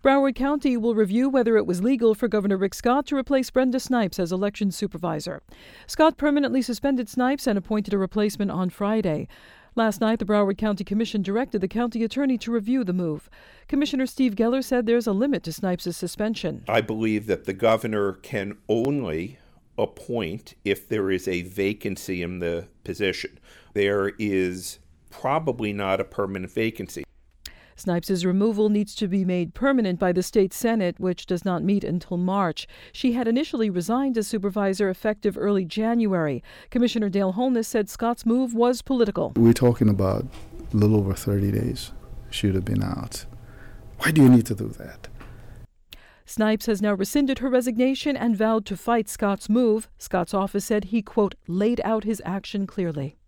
Broward County will review whether it was legal for Governor Rick Scott to replace Brenda Snipes as election supervisor. Scott permanently suspended Snipes and appointed a replacement on Friday. Last night, the Broward County Commission directed the county attorney to review the move. Commissioner Steve Geller said there's a limit to Snipes' suspension. I believe that the governor can only appoint if there is a vacancy in the position. There is probably not a permanent vacancy. Snipes' removal needs to be made permanent by the state Senate, which does not meet until March. She had initially resigned as supervisor effective early January. Commissioner Dale Holness said Scott's move was political. We're talking about a little over 30 days. She would have been out. Why do you need to do that? Snipes has now rescinded her resignation and vowed to fight Scott's move. Scott's office said he, quote, laid out his action clearly.